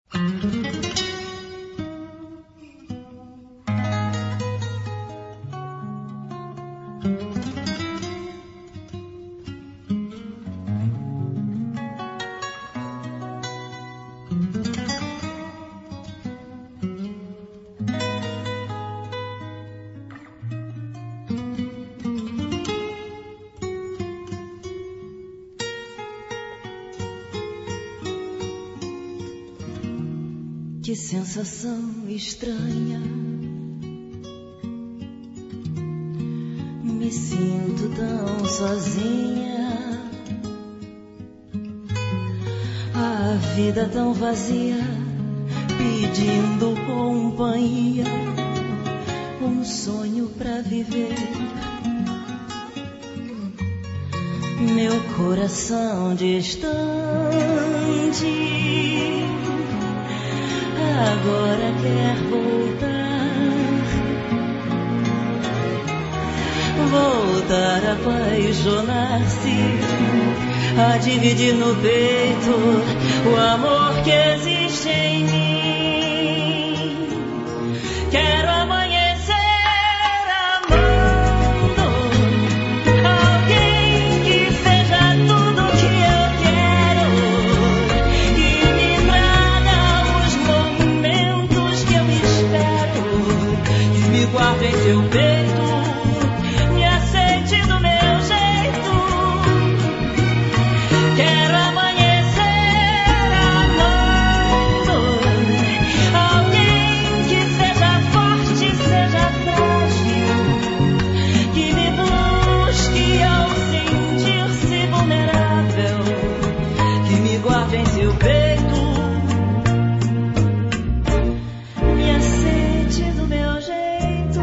Que sensação estranha, me sinto tão sozinha, a vida tão vazia, pedindo companhia, um sonho pra viver. Meu coração distante agora quer voltar a apaixonar-se, a dividir no peito o amor que existe em mim. Quero amanhecer amando alguém que seja tudo que eu quero, que me traga os momentos que eu espero, que me guarde em seu peito, me aceite do meu jeito. Quero amanhecer amando alguém que seja forte, seja frágil, que me busque ao sentir-se vulnerável, que me guarde em seu peito, me aceite do meu jeito.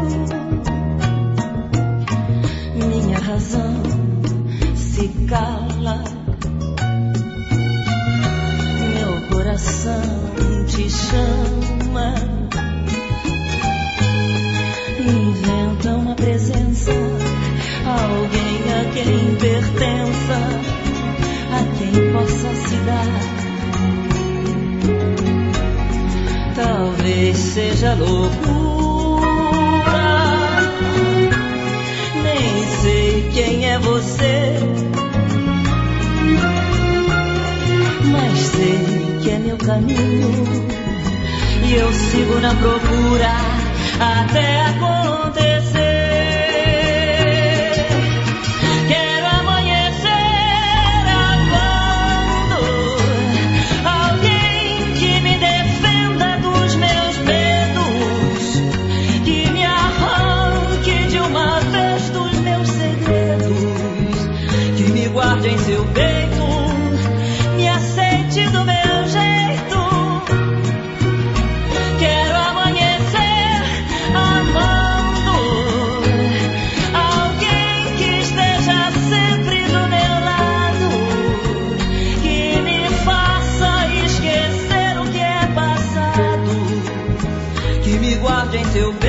Minha razão se cala, meu coração te chama, inventa uma presença, alguém a quem pertença, a quem possa se dar. Talvez seja loucura, nem sei quem é você, mas sei que é meu caminho e eu sigo na procura até acontecer. Quero amanhecer amando alguém que me defenda dos meus medos, que me arranque de uma vez dos meus segredos, que me guarde em seu peito, me aceite do meu jeito. Quero amanhecer amando alguém que esteja sempre do meu lado, que me faça esquecer o que é passado, que me guarde em seu peito,